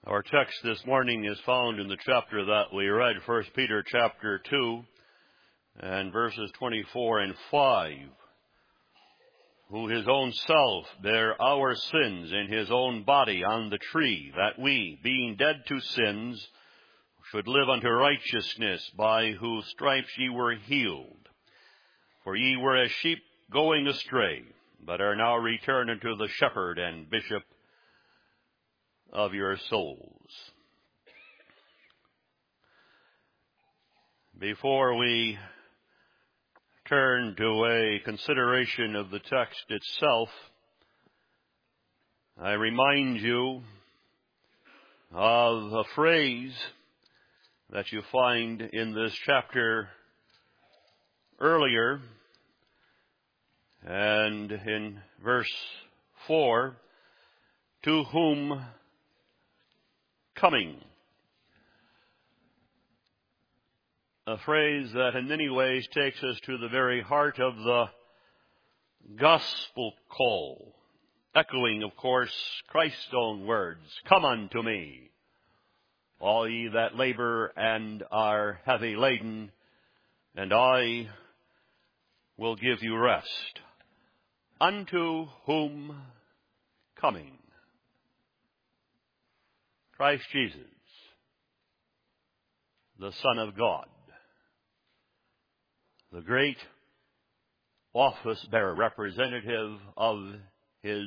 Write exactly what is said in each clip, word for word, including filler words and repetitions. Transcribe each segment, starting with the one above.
Our text this morning is found in the chapter that we read, First Peter chapter two, and verses twenty-four and five. Who his own self bare our sins in his own body on the tree, that we, being dead to sins, should live unto righteousness, by whose stripes ye were healed. For ye were as sheep going astray, but are now returned unto the shepherd and bishop of your souls. Before we turn to a consideration of the text itself, I remind you of a phrase that you find in this chapter earlier, and in verse four, to whom coming. A phrase that in many ways takes us to the very heart of the gospel call, echoing, of course, Christ's own words, "Come unto me, all ye that labor and are heavy laden, and I will give you rest." Unto whom coming? Christ Jesus, the Son of God, the great office bearer, representative of his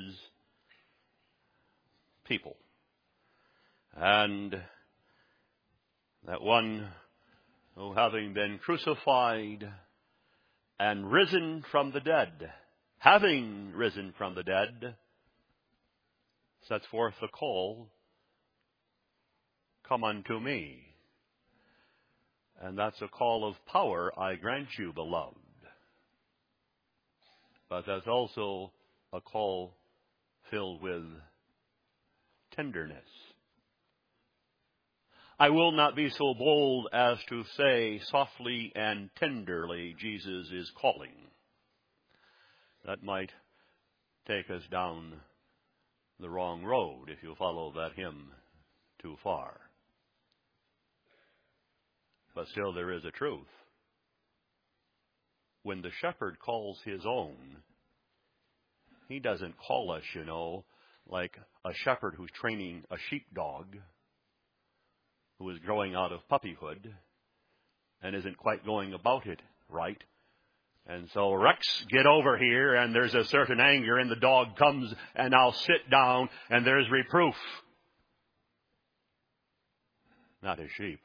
people, and that one who, having been crucified and risen from the dead, having risen from the dead, sets forth the call, "Come unto me." And that's a call of power, I grant you, beloved. But that's also a call filled with tenderness. I will not be so bold as to say softly and tenderly Jesus is calling. That might take us down the wrong road if you follow that hymn too far. But still there is a truth. When the shepherd calls his own, he doesn't call us, you know, like a shepherd who's training a sheepdog who is growing out of puppyhood and isn't quite going about it right. And so, "Rex, get over here," and there's a certain anger, and the dog comes, and I'll sit down, and there's reproof. Not his sheep.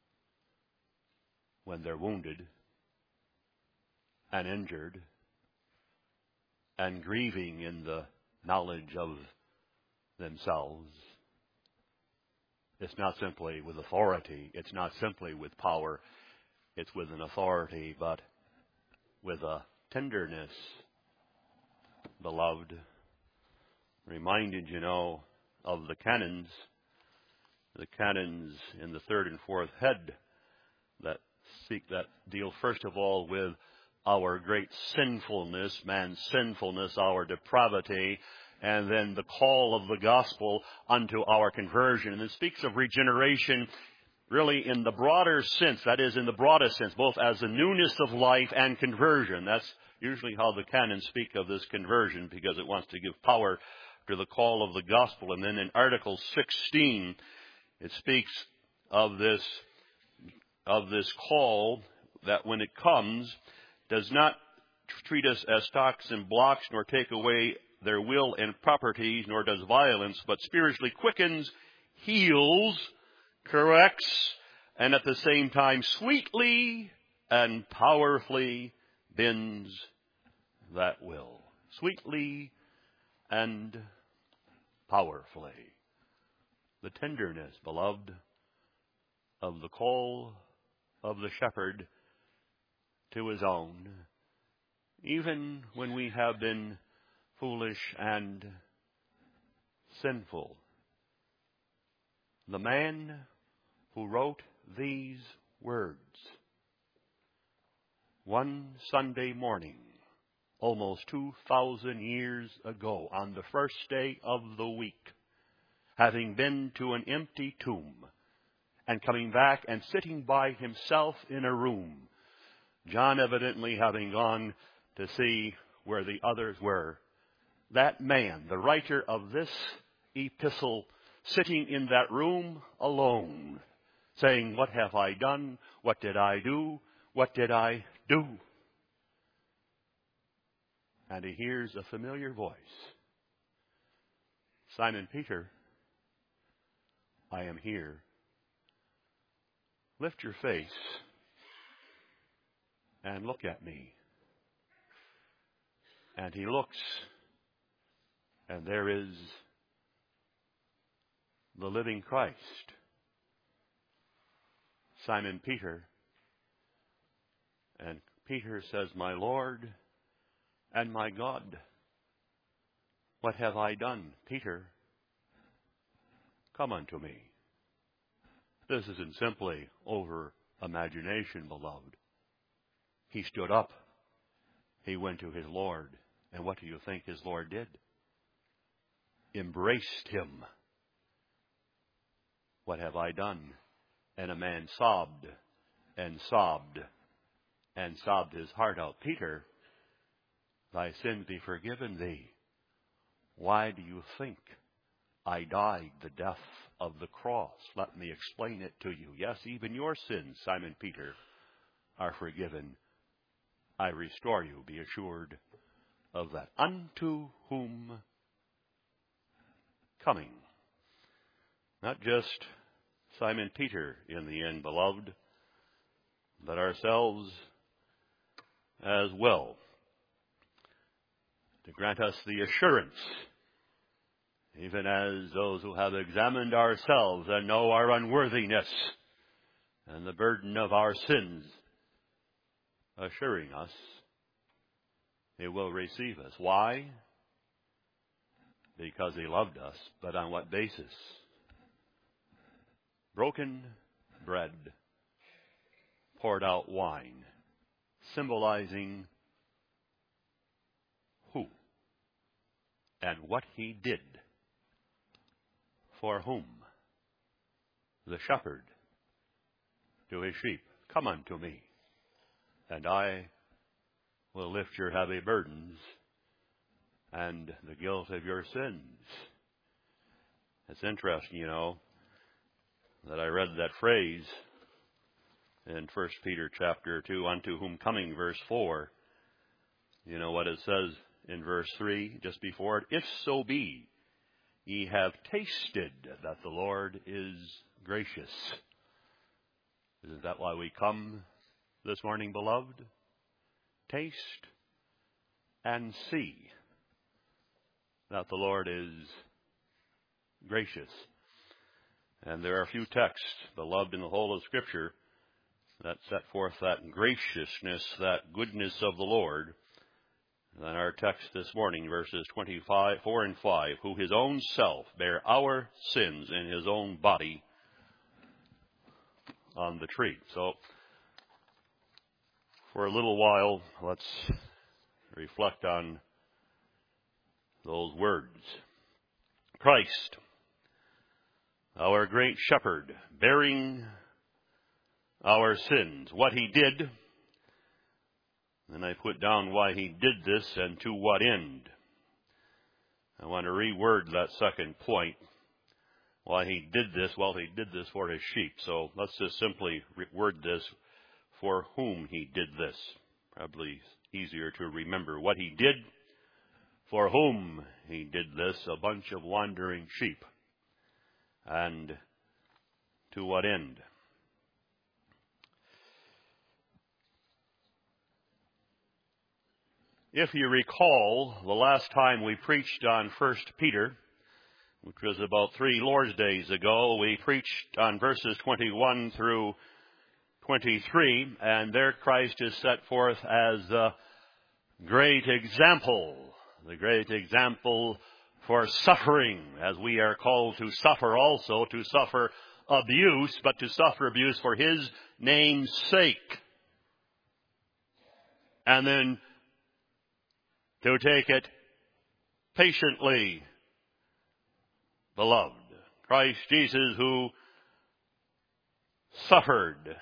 When they're wounded and injured and grieving in the knowledge of themselves, it's not simply with authority, it's not simply with power, it's with an authority, but with a tenderness. Beloved, reminded, you know, of the canons, the canons in the third and fourth head that seek that deal first of all with our great sinfulness, man's sinfulness, our depravity, and then the call of the gospel unto our conversion. And it speaks of regeneration really in the broader sense, that is, in the broadest sense, both as the newness of life and conversion. That's usually how the canons speak of this conversion, because it wants to give power to the call of the gospel. And then in Article sixteen, it speaks of this of this call that when it comes, does not treat us as stocks and blocks, nor take away their will and properties, nor does violence, but spiritually quickens, heals, corrects, and at the same time sweetly and powerfully bends that will. Sweetly and powerfully. The tenderness, beloved, of the call of the shepherd to his own, even when we have been foolish and sinful. The man who wrote these words one Sunday morning, almost two thousand years ago, on the first day of the week, having been to an empty tomb, and coming back and sitting by himself in a room. John evidently having gone to see where the others were. That man, the writer of this epistle, sitting in that room alone, saying, "What have I done? What did I do? What did I do?" And he hears a familiar voice. "Simon Peter, I am here. Lift your face and look at me." And he looks, and there is the living Christ. Simon Peter. And Peter says, "My Lord and my God, what have I done? Peter, come unto me." This isn't simply over imagination, beloved. He stood up. He went to his Lord. And what do you think his Lord did? Embraced him. "What have I done?" And a man sobbed and sobbed and sobbed his heart out. "Peter, thy sins be forgiven thee. Why do you think I died the death of the cross? Let me explain it to you. Yes, even your sins, Simon Peter, are forgiven. I restore you, be assured of that. Unto whom coming?" Not just Simon Peter in the end, beloved, but ourselves as well, to grant us the assurance, even as those who have examined ourselves and know our unworthiness and the burden of our sins, assuring us He will receive us. Why? Because He loved us. But on what basis? Broken bread, poured out wine, symbolizing who and what He did. For whom? The shepherd to his sheep. "Come unto me, and I will lift your heavy burdens and the guilt of your sins." It's interesting, you know, that I read that phrase in First Peter chapter two, "Unto whom coming," verse four. You know what it says in verse three, just before it? "If so be ye have tasted that the Lord is gracious." Isn't that why we come this morning, beloved? Taste and see that the Lord is gracious. And there are a few texts, beloved, in the whole of Scripture that set forth that graciousness, that goodness of the Lord. And our text this morning, verses twenty-five, four and five, "Who his own self bare our sins in his own body on the tree." So, for a little while, let's reflect on those words. Christ, our great shepherd, bearing our sins. What He did, and I put down why He did this and to what end. I want to reword that second point. Why He did this? Well, He did this for His sheep. So let's just simply word this: for whom He did this. Probably easier to remember what He did, for whom He did this, a bunch of wandering sheep. And to what end? If you recall, the last time we preached on First Peter, which was about three Lord's Days ago, we preached on verses twenty-one through twenty-three, and there Christ is set forth as the great example, the great example for suffering, as we are called to suffer also, to suffer abuse, but to suffer abuse for His name's sake. And then to take it patiently, beloved. Christ Jesus, who suffered,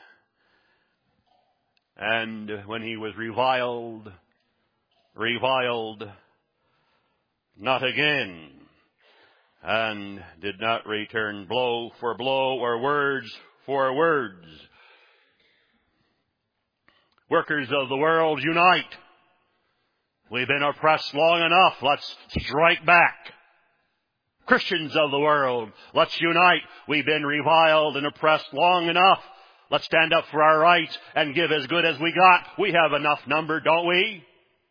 and when he was reviled, reviled not again, and did not return blow for blow or words for words. Workers of the world, unite. We've been oppressed long enough. Let's strike back. Christians of the world, let's unite. We've been reviled and oppressed long enough. Let's stand up for our rights and give as good as we got. We have enough number, don't we?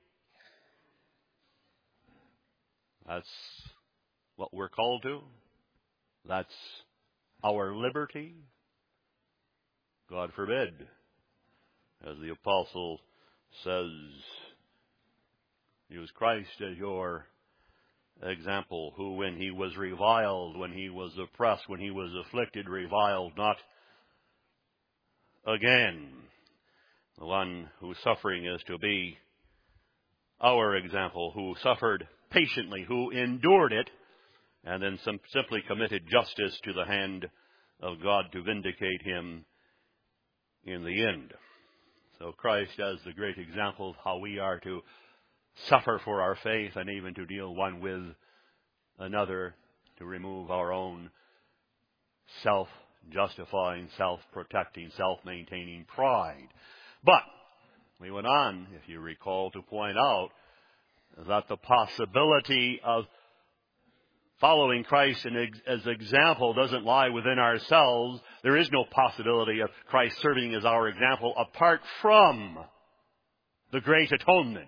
That's what we're called to. That's our liberty. God forbid, as the apostle says, use Christ as your example, who when he was reviled, when he was oppressed, when he was afflicted, reviled not again. The one whose suffering is to be our example, who suffered patiently, who endured it, and then some simply committed justice to the hand of God to vindicate him in the end. So Christ as the great example of how we are to suffer for our faith and even to deal one with another, to remove our own self-justifying, self-protecting, self-maintaining pride. But we went on, if you recall, to point out that the possibility of following Christ as example doesn't lie within ourselves. There is no possibility of Christ serving as our example apart from the great atonement,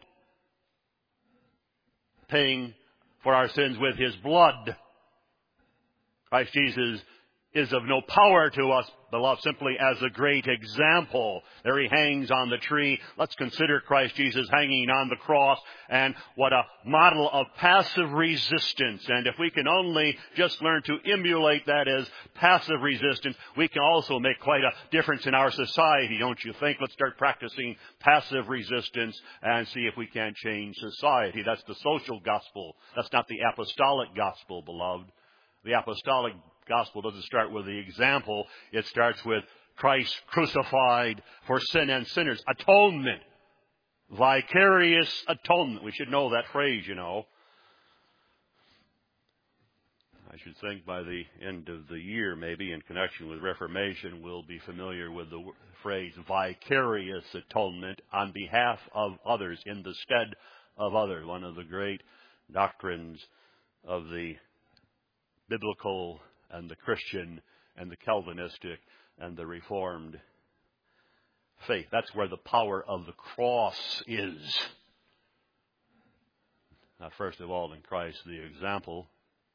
paying for our sins with his blood. Christ Jesus is of no power to us, beloved, simply as a great example. There he hangs on the tree. Let's consider Christ Jesus hanging on the cross, and what a model of passive resistance. And if we can only just learn to emulate that as passive resistance, we can also make quite a difference in our society, don't you think? Let's start practicing passive resistance and see if we can't change society. That's the social gospel. That's not the apostolic gospel, beloved. The apostolic gospel doesn't start with the example. It starts with Christ crucified for sin and sinners. Atonement. Vicarious atonement. We should know that phrase, you know. I should think by the end of the year, maybe in connection with Reformation, we'll be familiar with the phrase vicarious atonement on behalf of others, in the stead of others. One of the great doctrines of the biblical and the Christian and the Calvinistic and the Reformed faith. That's where the power of the cross is. Now, first of all, in Christ, the example.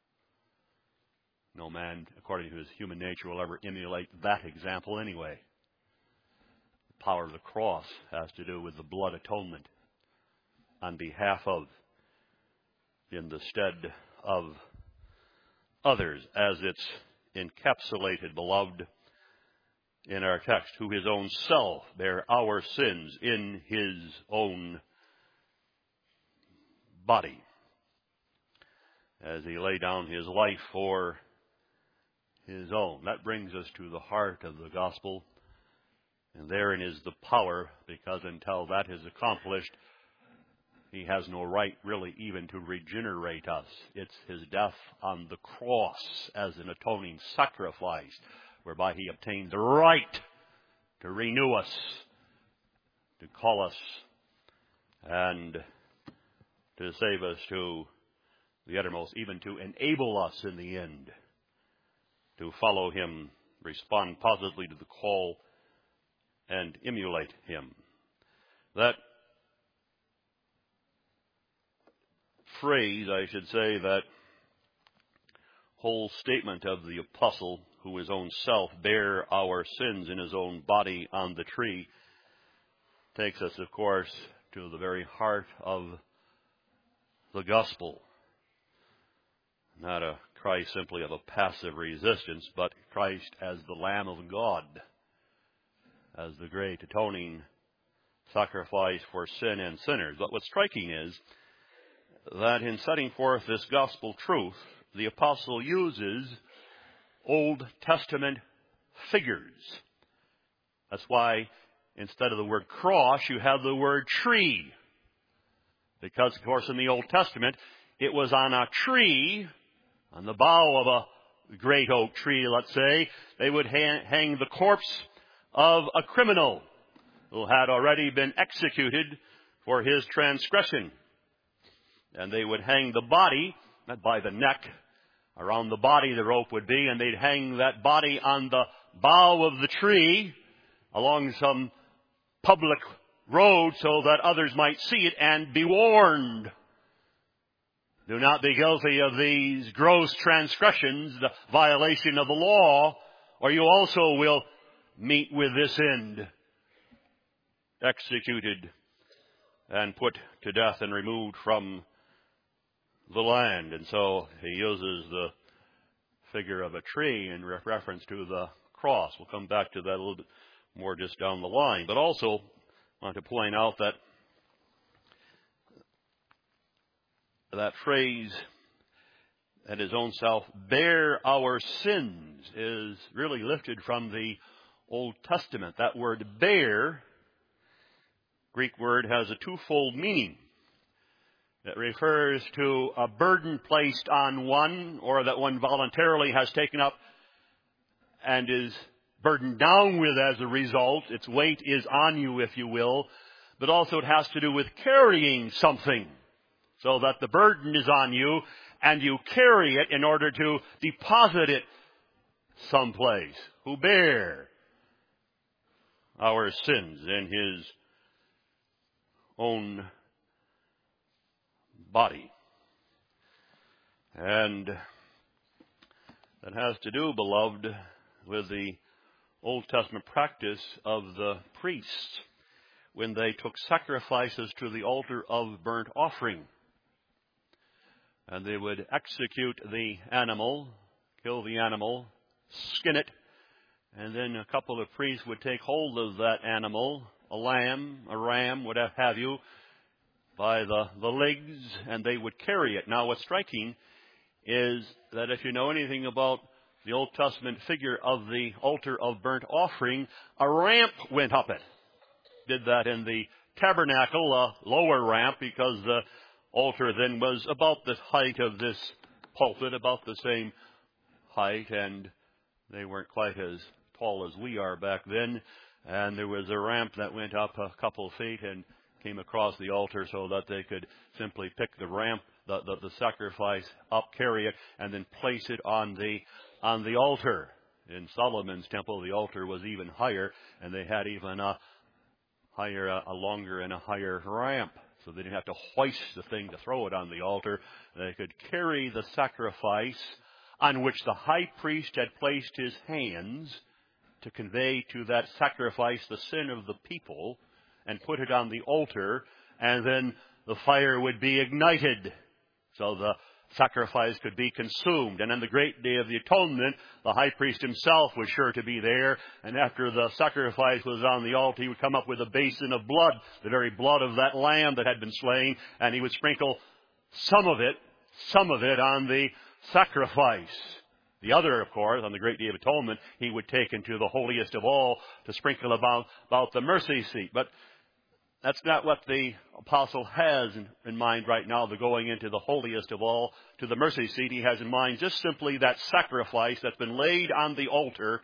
No man, according to his human nature, will ever emulate that example anyway. The power of the cross has to do with the blood atonement on behalf of, in the stead of others, as it's encapsulated, beloved, in our text, who his own self bare our sins in his own body, as he laid down his life for his own. That brings us to the heart of the gospel, and therein is the power, because until that is accomplished, he has no right, really, even to regenerate us. It's his death on the cross as an atoning sacrifice, whereby he obtained the right to renew us, to call us, and to save us to the uttermost, even to enable us in the end to follow him, respond positively to the call, and emulate him. That phrase, I should say, that whole statement of the apostle, who his own self bare our sins in his own body on the tree, takes us, of course, to the very heart of the gospel. Not a Christ simply of a passive resistance, but Christ as the Lamb of God, as the great atoning sacrifice for sin and sinners. But what's striking is that in setting forth this gospel truth, the apostle uses Old Testament figures. That's why instead of the word cross, you have the word tree. Because, of course, in the Old Testament, it was on a tree, on the bough of a great oak tree, let's say, they would hang, hang the corpse of a criminal who had already been executed for his transgression. And they would hang the body, not by the neck, around the body the rope would be, and they'd hang that body on the bough of the tree along some public road so that others might see it and be warned. Do not be guilty of these gross transgressions, the violation of the law, or you also will meet with this end. Executed and put to death and removed from the land. And so he uses the figure of a tree in reference to the cross. We'll come back to that a little bit more just down the line. But also I want to point out that that phrase, that his own self bear our sins, is really lifted from the Old Testament. That word bear, Greek word, has a twofold meaning. It refers to a burden placed on one, or that one voluntarily has taken up and is burdened down with as a result. Its weight is on you, if you will. But also it has to do with carrying something, so that the burden is on you and you carry it in order to deposit it someplace. Who bear our sins in his own body. And that has to do, beloved, with the Old Testament practice of the priests when they took sacrifices to the altar of burnt offering. And they would execute the animal, kill the animal, skin it, and then a couple of priests would take hold of that animal, a lamb, a ram, whatever have you, by the, the legs, and they would carry it. Now, what's striking is that if you know anything about the Old Testament figure of the altar of burnt offering, a ramp went up it. Did that in the tabernacle, a lower ramp, because the altar then was about the height of this pulpit, about the same height, and they weren't quite as tall as we are back then. And there was a ramp that went up a couple of feet and came across the altar so that they could simply pick the ramp, the, the, the sacrifice up, carry it, and then place it on the on the altar. In Solomon's temple, the altar was even higher, and they had even a higher, a, a longer and a higher ramp. So they didn't have to hoist the thing to throw it on the altar. They could carry the sacrifice on which the high priest had placed his hands to convey to that sacrifice the sin of the people, and put it on the altar, and then the fire would be ignited so the sacrifice could be consumed. And on the great day of the atonement, the high priest himself was sure to be there, and after the sacrifice was on the altar, he would come up with a basin of blood, the very blood of that lamb that had been slain, and he would sprinkle some of it, some of it on the sacrifice. The other, of course, on the great day of atonement, he would take into the holiest of all to sprinkle about, about the mercy seat. But that's not what the apostle has in, in mind right now, the going into the holiest of all, to the mercy seat. He has in mind just simply that sacrifice that's been laid on the altar,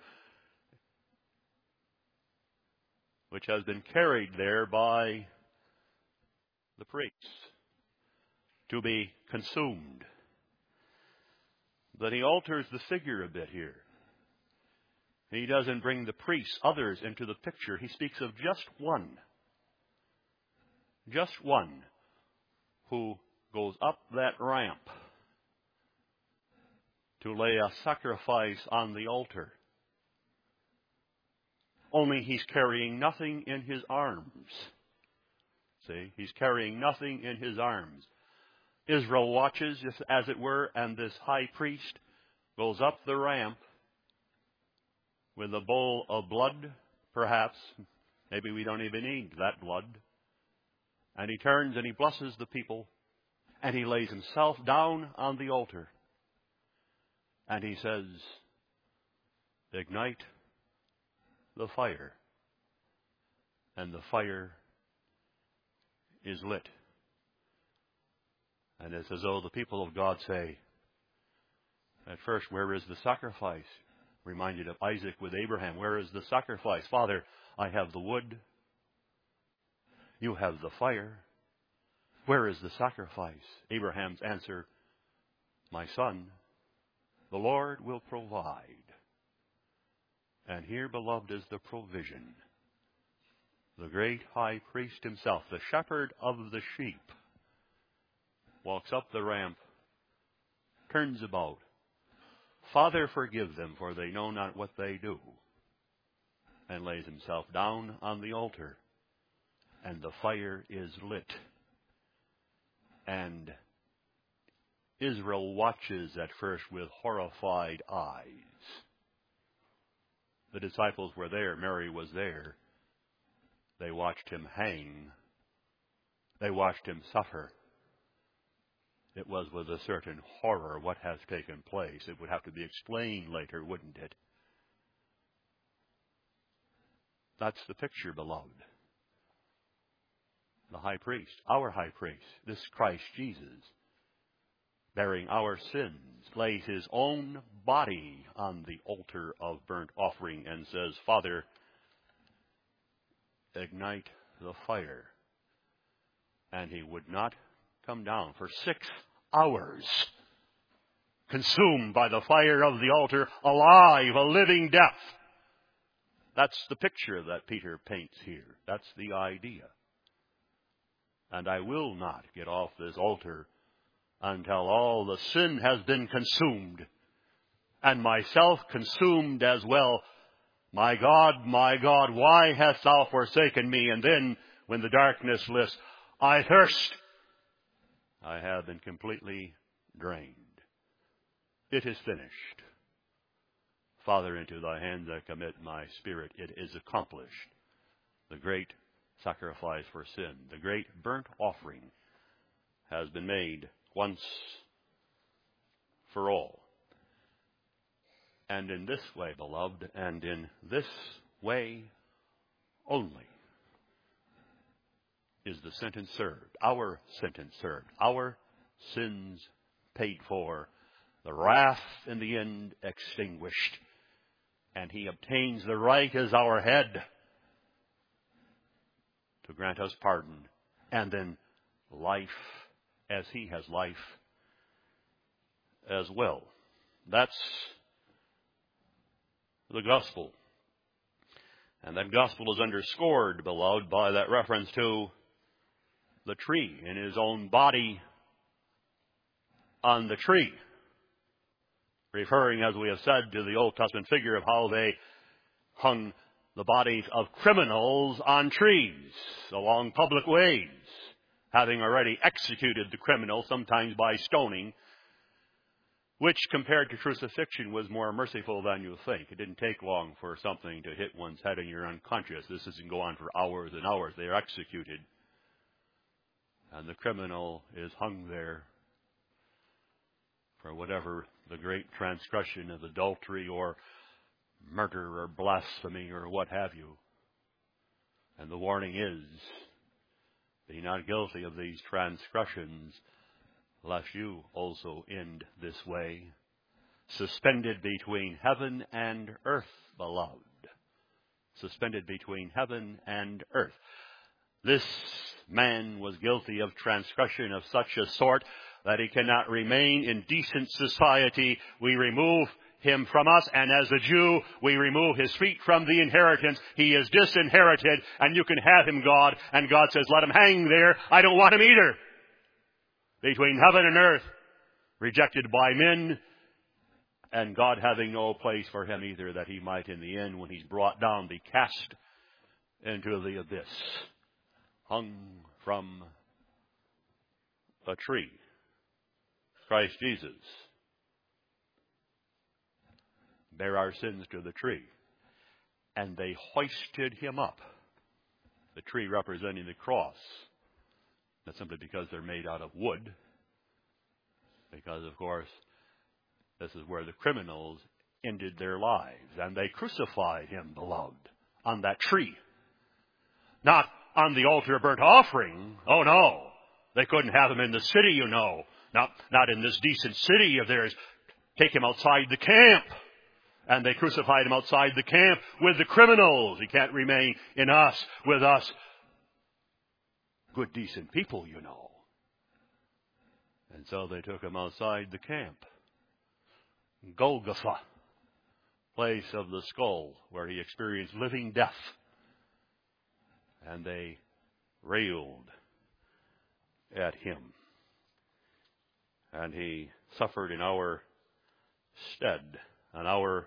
which has been carried there by the priests to be consumed. But he alters the figure a bit here. He doesn't bring the priests, others, into the picture. He speaks of just one. Just one who goes up that ramp to lay a sacrifice on the altar. Only he's carrying nothing in his arms. See, he's carrying nothing in his arms. Israel watches, as it were, and this high priest goes up the ramp with a bowl of blood, perhaps. Maybe we don't even need that blood. And he turns and he blesses the people, and he lays himself down on the altar. And he says, ignite the fire. And the fire is lit. And it's as though the people of God say, at first, where is the sacrifice? Reminded of Isaac with Abraham. Where is the sacrifice? Father, I have the wood. You have the fire. Where is the sacrifice? Abraham's answer, my son, the Lord will provide. And here, beloved, is the provision. The great high priest himself, the shepherd of the sheep, walks up the ramp, turns about. Father, forgive them, for they know not what they do. And lays himself down on the altar. And the fire is lit. And Israel watches at first with horrified eyes. The disciples were there. Mary was there. They watched him hang. They watched him suffer. It was with a certain horror what has taken place. It would have to be explained later, wouldn't it? That's the picture, beloved. The high priest, our high priest, this Christ Jesus, bearing our sins, lays his own body on the altar of burnt offering and says, Father, ignite the fire. And he would not come down for six hours, consumed by the fire of the altar, alive, a living death. That's the picture that Peter paints here. That's the idea. And I will not get off this altar until all the sin has been consumed, and myself consumed as well. My God, my God, why hast thou forsaken me? And then, when the darkness lifts, I thirst. I have been completely drained. It is finished. Father, into thy hands I commit my spirit. It is accomplished. The great sacrifice for sin, the great burnt offering, has been made once for all. And in this way, beloved, and in this way only, is the sentence served, our sentence served, our sins paid for, the wrath in the end extinguished, and he obtains the right as our head to grant us pardon, and then life as he has life as well. That's the gospel. And that gospel is underscored, beloved, by that reference to the tree in his own body on the tree, referring, as we have said, to the Old Testament figure of how they hung the bodies of criminals on trees along public ways, having already executed the criminal, sometimes by stoning, which compared to crucifixion was more merciful than you think. It didn't take long for something to hit one's head and you're unconscious. This doesn't go on for hours and hours. They are executed. And the criminal is hung there for whatever the great transgression of adultery or murder or blasphemy or what have you. And the warning is, be not guilty of these transgressions, lest you also end this way, suspended between heaven and earth, beloved. Suspended between heaven and earth. This man was guilty of transgression of such a sort that he cannot remain in decent society. We remove him from us, and as a Jew, we remove his feet from the inheritance. He is disinherited, and you can have him, God. And God says, let him hang there. I don't want him either. Between heaven and earth, rejected by men, and God having no place for him either, that he might in the end, when he's brought down, be cast into the abyss, hung from a tree. Christ Jesus bare our sins to the tree, and they hoisted him up. The tree representing the cross, not simply because they're made out of wood, because, of course, this is where the criminals ended their lives. And they crucified him, beloved, on that tree. Not on the altar of burnt offering. Oh, no. They couldn't have him in the city, you know. Not, not in this decent city of theirs. Take him outside the camp. And they crucified him outside the camp with the criminals. He can't remain in us, with us. Good, decent people, you know. And so they took him outside the camp. Golgotha, place of the skull, where he experienced living death. And they railed at him. And he suffered in our stead, on our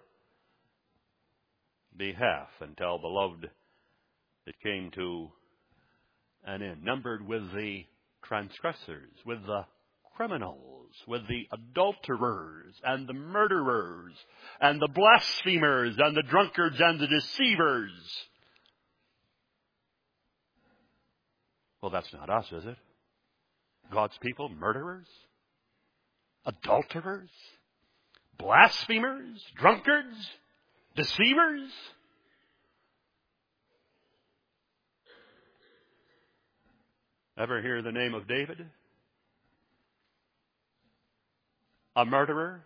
behalf, until, beloved, it came to an end. Numbered with the transgressors, with the criminals, with the adulterers, and the murderers, and the blasphemers, and the drunkards, and the deceivers. Well, that's not us, is it? God's people, murderers, adulterers, blasphemers, drunkards, deceivers. Ever hear the name of David? A murderer?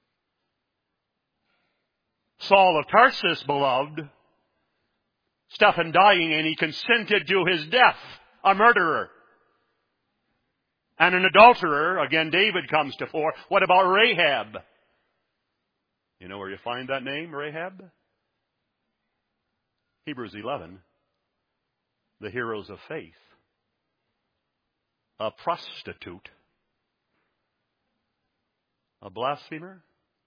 Saul of Tarsus, beloved. Stephen dying, and he consented to his death. A murderer. And an adulterer. Again, David comes to fore. What about Rahab? You know where you find that name, Rahab? Hebrews eleven. The heroes of faith. A prostitute. A blasphemer.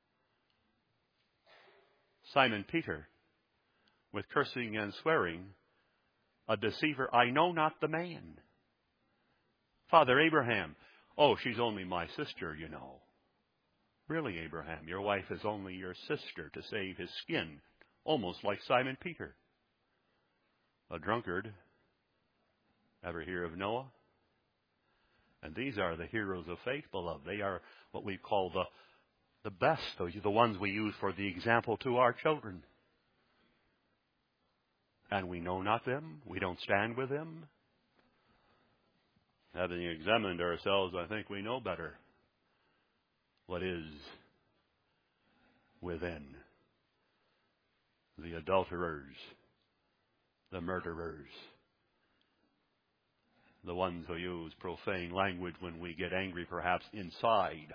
Simon Peter, with cursing and swearing, a deceiver. I know not the man. Father Abraham. Oh, she's only my sister, you know. Really, Abraham, your wife is only your sister to save his skin. Almost like Simon Peter. A drunkard. Ever hear of Noah? And these are the heroes of faith, beloved. They are what we call the, the best, the ones we use for the example to our children. And we know not them. We don't stand with them. Having examined ourselves, I think we know better what is within. The adulterers, the murderers, the ones who use profane language when we get angry, perhaps inside.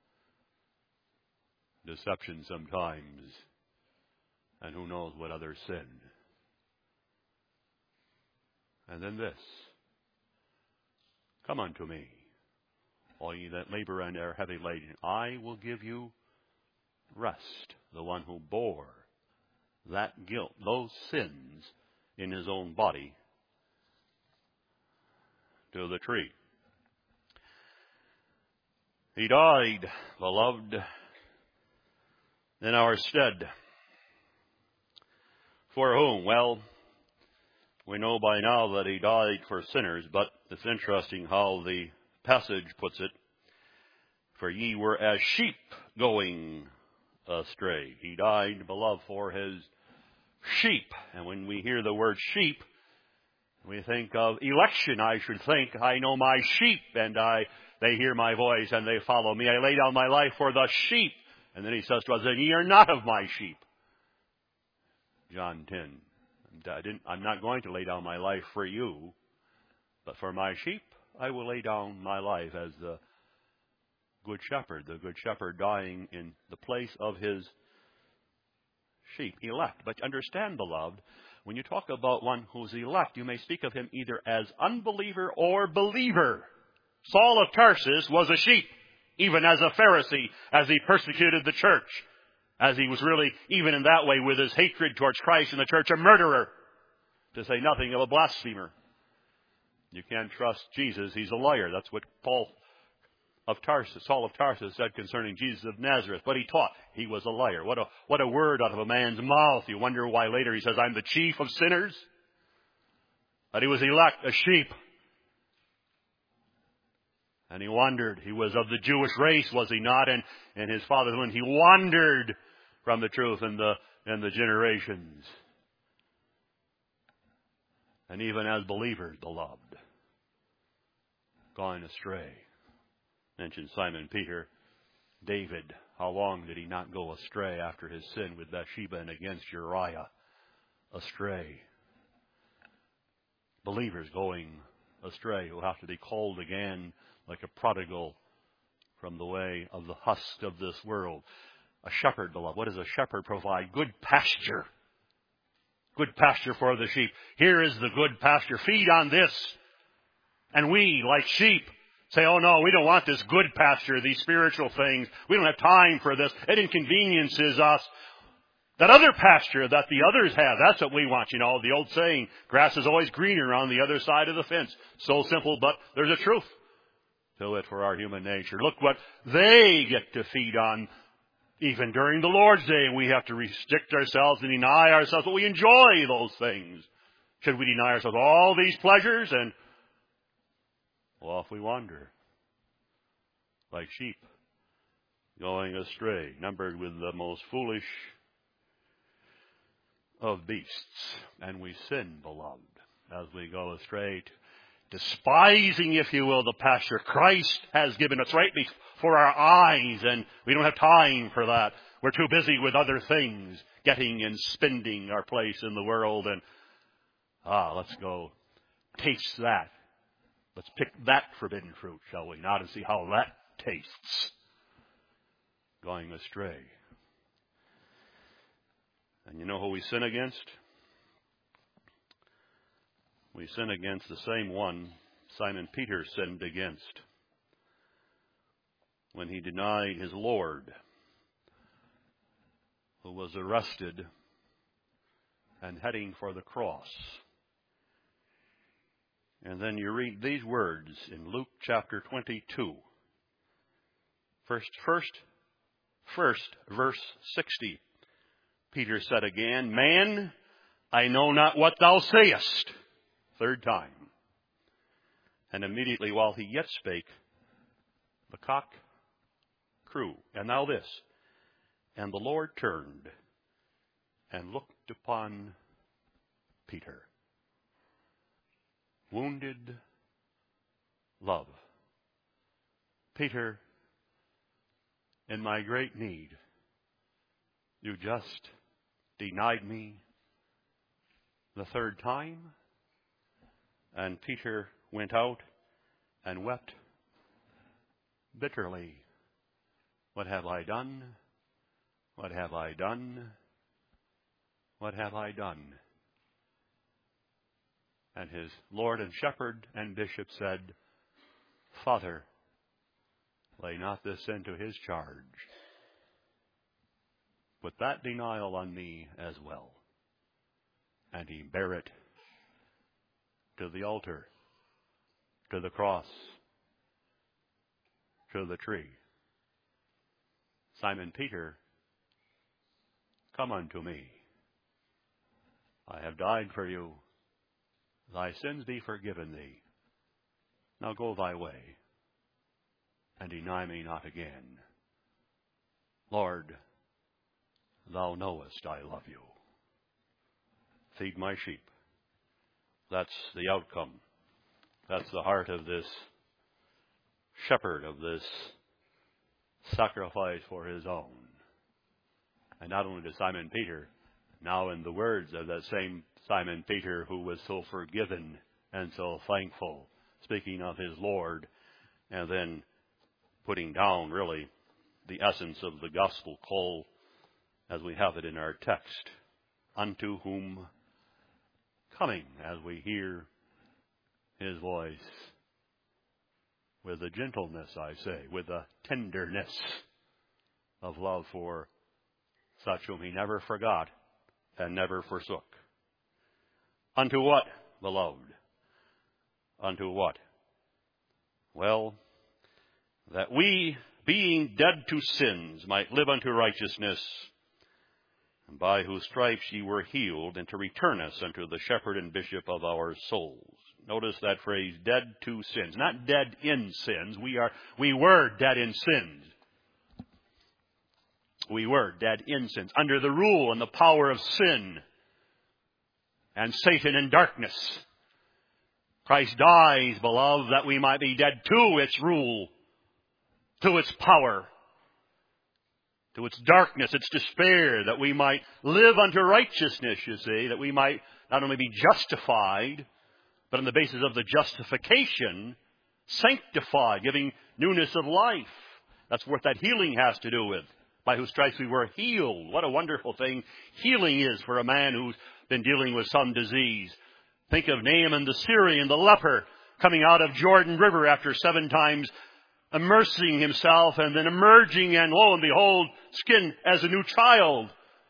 Deception sometimes, and who knows what other sin. And then this. Come unto me, all ye that labor and are heavy laden. I will give you rest. The one who bore that guilt, those sins in his own body to the tree. He died, beloved, in our stead. For whom? Well, we know by now that he died for sinners, but it's interesting how the passage puts it. For ye were as sheep going astray. He died, beloved, for his sheep. And when we hear the word sheep, we think of election, I should think. I know my sheep, and I they hear my voice, and they follow me. I lay down my life for the sheep. And then he says to us, and ye are not of my sheep. John ten. I didn't, I'm not going to lay down my life for you, but for my sheep, I will lay down my life as the good shepherd, the good shepherd dying in the place of his sheep, elect. But understand, beloved, when you talk about one who's elect, you may speak of him either as unbeliever or believer. Saul of Tarsus was a sheep, even as a Pharisee, as he persecuted the church. As he was really, even in that way, with his hatred towards Christ and the church, a murderer, to say nothing of a blasphemer. You can't trust Jesus. He's a liar. That's what Paul of Tarsus, Saul of Tarsus said concerning Jesus of Nazareth. But he taught he was a liar. What a, what a word out of a man's mouth. You wonder why later he says, I'm the chief of sinners. But he was elect, a sheep. And he wandered. He was of the Jewish race, was he not? And, and his father, when he wandered from the truth in the, in the generations. And even as believers, beloved, going astray. Mentioned Simon Peter. David, how long did he not go astray after his sin with Bathsheba and against Uriah? Astray. Believers going astray who have to be called again like a prodigal from the way of the husk of this world. A shepherd, beloved. What does a shepherd provide? Good pasture. Good pasture for the sheep. Here is the good pasture. Feed on this. And we, like sheep, say, oh no, we don't want this good pasture, these spiritual things. We don't have time for this. It inconveniences us. That other pasture that the others have, that's what we want. You know, the old saying, grass is always greener on the other side of the fence. So simple, but there's a truth to it for our human nature. Look what they get to feed on. Even during the Lord's Day, we have to restrict ourselves and deny ourselves, but we enjoy those things. Should we deny ourselves all these pleasures? And off we wander, like sheep, going astray, numbered with the most foolish of beasts. And we sin, beloved, as we go astray, despising, if you will, the pasture Christ has given us rightly for our eyes, and we don't have time for that. We're too busy with other things, getting and spending our place in the world. And ah, let's go taste that. Let's pick that forbidden fruit, shall we not, and see how that tastes. Going astray. And you know who we sin against? We sin against the same one Simon Peter sinned against when he denied his Lord, who was arrested and heading for the cross. And then you read these words in Luke chapter twenty-two. First, first, first, verse sixty. Peter said again, Man, I know not what thou sayest. Third time. And immediately while he yet spake, the cock crew. And now this. And the Lord turned and looked upon Peter. Wounded love. Peter, in my great need, you just denied me the third time. And Peter went out and wept bitterly. What have I done? What have I done? What have I done? And his Lord and Shepherd and Bishop said, Father, lay not this sin to his charge. Put that denial on me as well. And he bare it to the altar, to the cross, to the tree. Simon Peter, come unto me. I have died for you. Thy sins be forgiven thee. Now go thy way, and deny me not again. Lord, thou knowest I love you. Feed my sheep. That's the outcome. That's the heart of this shepherd, of this sacrifice for his own. And not only to Simon Peter, now in the words of that same Simon Peter who was so forgiven and so thankful, speaking of his Lord, and then putting down really the essence of the gospel call as we have it in our text, unto whom coming, as we hear his voice, with a gentleness, I say, with a tenderness of love for such whom he never forgot and never forsook. Unto what, beloved? Unto what? Well, that we, being dead to sins, might live unto righteousness, and by whose stripes ye were healed, and to return us unto the shepherd and bishop of our souls. Notice that phrase, dead to sins. Not dead in sins. We are, we were dead in sins. We were dead in sins, under the rule and the power of sin and Satan and darkness. Christ dies, beloved, that we might be dead to its rule, to its power, to its darkness, its despair, that we might live unto righteousness, you see, that we might not only be justified, but on the basis of the justification, sanctified, giving newness of life. That's what that healing has to do with. By whose stripes we were healed. What a wonderful thing healing is for a man who's been dealing with some disease. Think of Naaman the Syrian, the leper, coming out of Jordan River after seven times immersing himself and then emerging, and lo and behold, skin as a new child.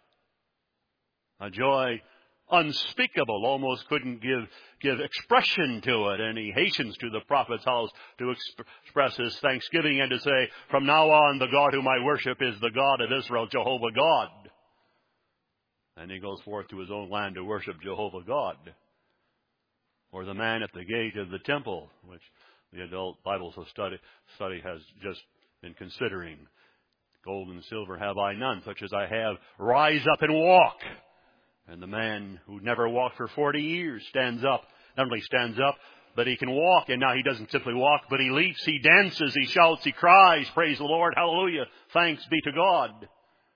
A joy unspeakable, almost couldn't give give expression to it. And he hastens to the prophet's house to exp- express his thanksgiving and to say, from now on, the God whom I worship is the God of Israel, Jehovah God. And he goes forth to his own land to worship Jehovah God. Or the man at the gate of the temple, which the adult Bible study, study has just been considering. Gold and silver have I none, such as I have. Rise up and walk. And the man who never walked for forty years stands up. Not only stands up, but he can walk. And now he doesn't simply walk, but he leaps, he dances, he shouts, he cries, praise the Lord, hallelujah, thanks be to God.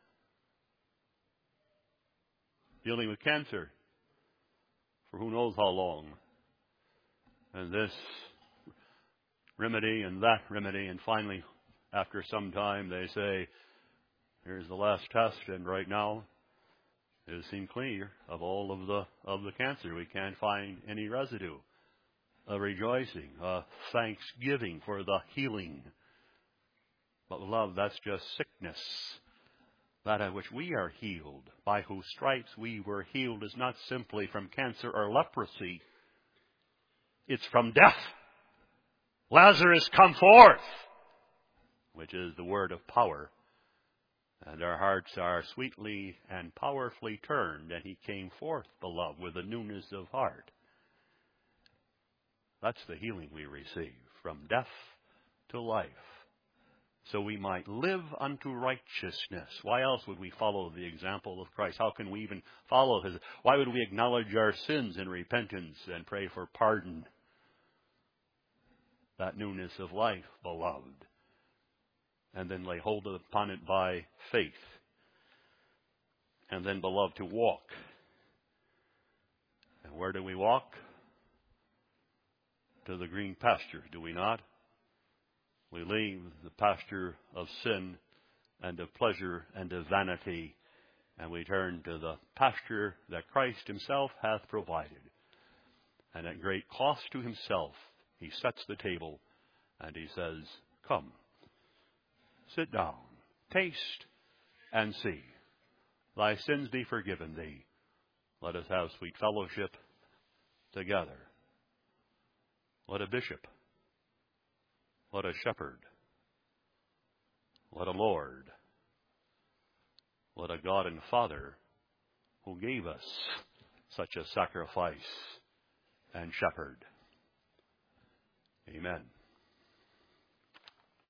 Dealing with cancer for who knows how long. And this remedy and that remedy. And finally, after some time, they say, here's the last test, and right now, it has seemed clear of all of the of the cancer. We can't find any residue. A rejoicing, a thanksgiving for the healing. But beloved, that's just sickness. That at which we are healed, by whose stripes we were healed, is not simply from cancer or leprosy. It's from death. Lazarus, come forth, which is the word of power. And our hearts are sweetly and powerfully turned, and he came forth, beloved, with a newness of heart. That's the healing we receive, from death to life, so we might live unto righteousness. Why else would we follow the example of Christ? How can we even follow his? Why would we acknowledge our sins in repentance and pray for pardon? That newness of life, beloved. And then lay hold upon it by faith. And then, beloved, to walk. And where do we walk? To the green pastures, do we not? We leave the pasture of sin and of pleasure and of vanity, and we turn to the pasture that Christ himself hath provided. And at great cost to himself, he sets the table and he says, come. Sit down, taste, and see. Thy sins be forgiven thee. Let us have sweet fellowship together. What a bishop. What a shepherd. What a Lord. What a God and Father who gave us such a sacrifice and shepherd. Amen.